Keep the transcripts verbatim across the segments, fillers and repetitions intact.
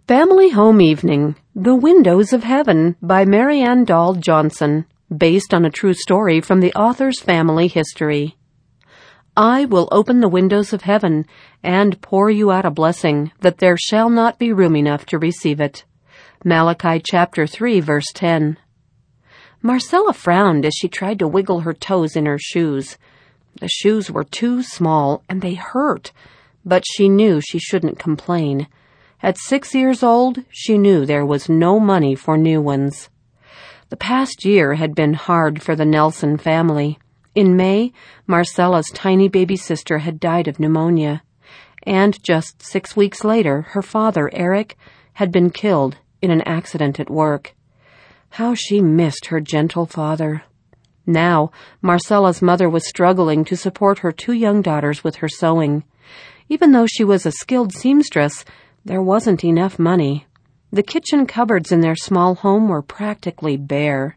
Family Home Evening, The Windows of Heaven by Marianne Dahl Johnson, based on a true story from the author's family history. I will open the windows of heaven and pour you out a blessing that there shall not be room enough to receive it. Malachi chapter three, verse ten. Marcella frowned as she tried to wiggle her toes in her shoes. The shoes were too small and they hurt, but she knew she shouldn't complain. At six years old, she knew there was no money for new ones. The past year had been hard for the Nelson family. In May, Marcella's tiny baby sister had died of pneumonia, and just six weeks later, her father, Eric, had been killed in an accident at work. How she missed her gentle father. Now, Marcella's mother was struggling to support her two young daughters with her sewing. Even though she was a skilled seamstress, there wasn't enough money. The kitchen cupboards in their small home were practically bare.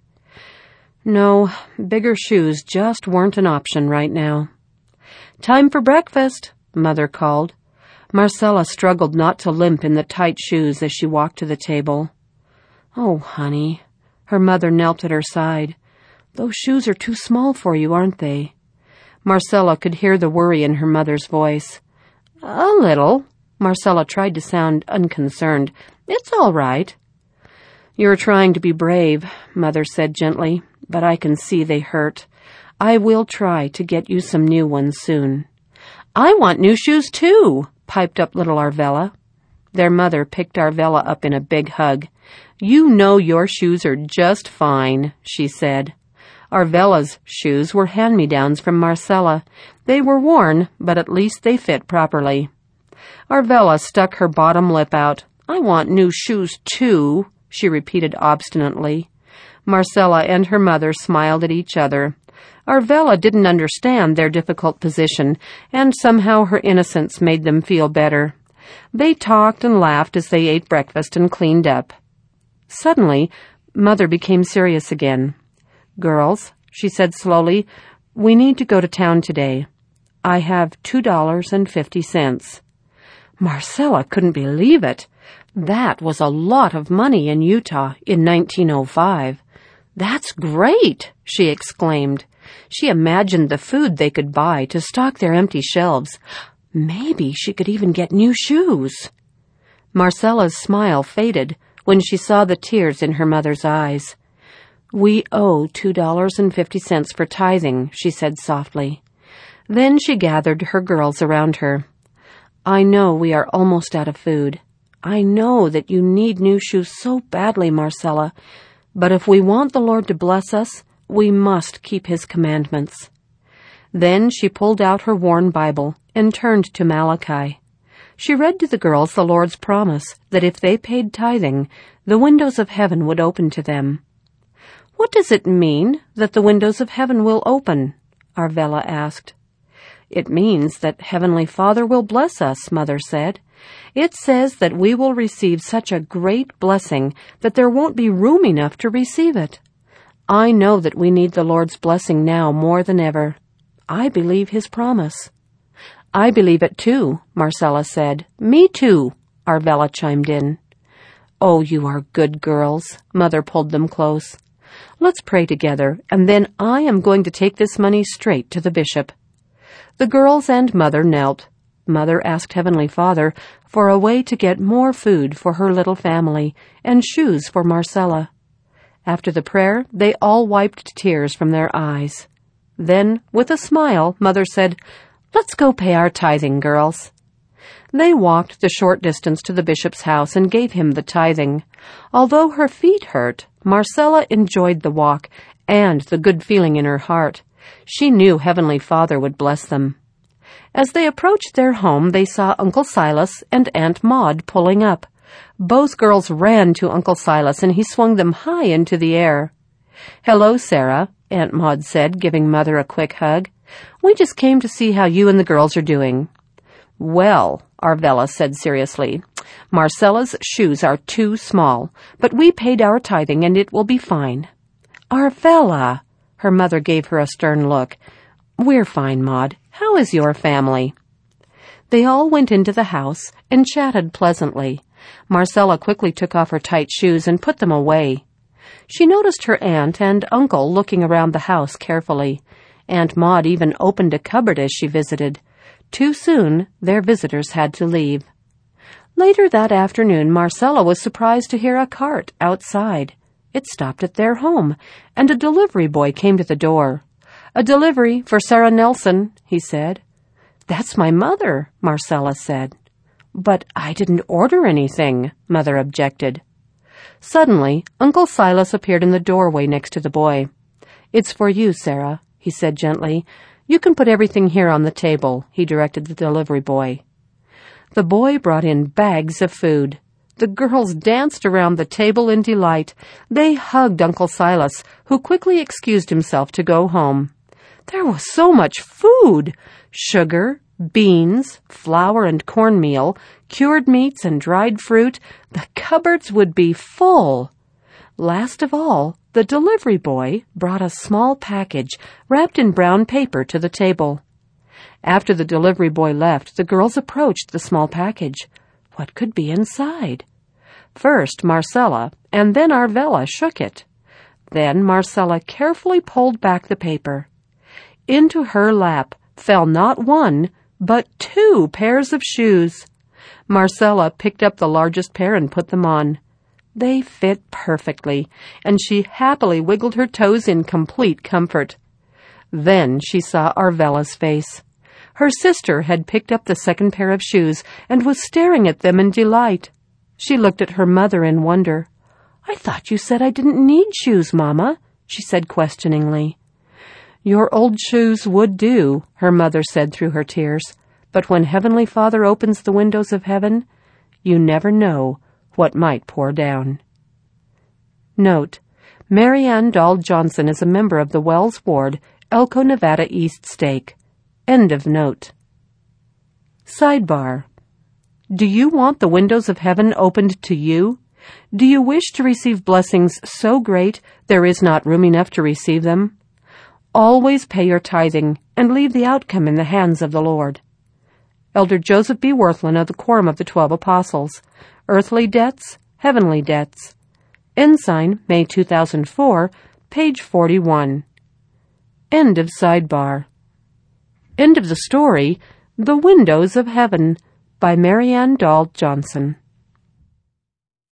No, bigger shoes just weren't an option right now. "Time for breakfast," Mother called. Marcella struggled not to limp in the tight shoes as she walked to the table. "Oh, honey." Her mother knelt at her side. "Those shoes are too small for you, aren't they?" Marcella could hear the worry in her mother's voice. "A little." Marcella tried to sound unconcerned. "It's all right." "You're trying to be brave," Mother said gently, "but I can see they hurt. I will try to get you some new ones soon." "I want new shoes, too," piped up little Arvella. Their mother picked Arvella up in a big hug. "You know your shoes are just fine," she said. Arvella's shoes were hand-me-downs from Marcella. They were worn, but at least they fit properly. Arvella stuck her bottom lip out. "I want new shoes, too," she repeated obstinately. Marcella and her mother smiled at each other. Arvella didn't understand their difficult position, and somehow her innocence made them feel better. They talked and laughed as they ate breakfast and cleaned up. Suddenly, Mother became serious again. "Girls," she said slowly, "we need to go to town today. I have two dollars and fifty cents. Marcella couldn't believe it. That was a lot of money in Utah in nineteen oh five. "That's great," she exclaimed. She imagined the food they could buy to stock their empty shelves. Maybe she could even get new shoes. Marcella's smile faded when she saw the tears in her mother's eyes. "We owe two dollars and fifty cents for tithing," she said softly. Then she gathered her girls around her. "I know we are almost out of food. I know that you need new shoes so badly, Marcella, but if we want the Lord to bless us, we must keep His commandments." Then she pulled out her worn Bible and turned to Malachi. She read to the girls the Lord's promise that if they paid tithing, the windows of heaven would open to them. "What does it mean that the windows of heaven will open?" Arvella asked. "It means that Heavenly Father will bless us," Mother said. "It says that we will receive such a great blessing that there won't be room enough to receive it. I know that we need the Lord's blessing now more than ever. I believe His promise." "I believe it too," Marcella said. "Me too," Arvella chimed in. "Oh, you are good girls." Mother pulled them close. "Let's pray together, and then I am going to take this money straight to the bishop." The girls and Mother knelt. Mother asked Heavenly Father for a way to get more food for her little family and shoes for Marcella. After the prayer, they all wiped tears from their eyes. Then, with a smile, Mother said, "Let's go pay our tithing, girls." They walked the short distance to the bishop's house and gave him the tithing. Although her feet hurt, Marcella enjoyed the walk and the good feeling in her heart. She knew Heavenly Father would bless them. As they approached their home, they saw Uncle Silas and Aunt Maud pulling up. Both girls ran to Uncle Silas, and he swung them high into the air. "Hello, Sarah," Aunt Maud said, giving Mother a quick hug. "We just came to see how you and the girls are doing." "Well," Arvella said seriously, "Marcella's shoes are too small, but we paid our tithing and it will be fine." "Arvella!" Her mother gave her a stern look. "We're fine, Maud. How is your family?" They all went into the house and chatted pleasantly. Marcella quickly took off her tight shoes and put them away. She noticed her aunt and uncle looking around the house carefully. Aunt Maud even opened a cupboard as she visited. Too soon, their visitors had to leave. Later that afternoon, Marcella was surprised to hear a cart outside. It stopped at their home, and a delivery boy came to the door. "A delivery for Sarah Nelson," he said. "That's my mother," Marcella said. "But I didn't order anything," Mother objected. Suddenly, Uncle Silas appeared in the doorway next to the boy. "It's for you, Sarah," he said gently. "You can put everything here on the table," he directed the delivery boy. The boy brought in bags of food. The girls danced around the table in delight. They hugged Uncle Silas, who quickly excused himself to go home. There was so much food! Sugar, beans, flour and cornmeal, cured meats and dried fruit. The cupboards would be full. Last of all, the delivery boy brought a small package wrapped in brown paper to the table. After the delivery boy left, the girls approached the small package. What could be inside? First Marcella and then Arvella shook it. Then Marcella carefully pulled back the paper. Into her lap fell not one, but two pairs of shoes. Marcella picked up the largest pair and put them on. They fit perfectly, and she happily wiggled her toes in complete comfort. Then she saw Arvella's face. Her sister had picked up the second pair of shoes and was staring at them in delight. She looked at her mother in wonder. "I thought you said I didn't need shoes, Mama," she said questioningly. "Your old shoes would do," her mother said through her tears. "But when Heavenly Father opens the windows of heaven, you never know what might pour down." Note: Marianne Dahl Johnson is a member of the Wells Ward, Elko, Nevada East Stake. End of note. Sidebar: Do you want the windows of heaven opened to you? Do you wish to receive blessings so great there is not room enough to receive them? Always pay your tithing and leave the outcome in the hands of the Lord. Elder Joseph B. Worthlen of the Quorum of the Twelve Apostles. Earthly Debts, Heavenly Debts. Ensign, May two thousand four, page forty-one. End of sidebar. End of the story, The Windows of Heaven, by Marianne Dahl Johnson.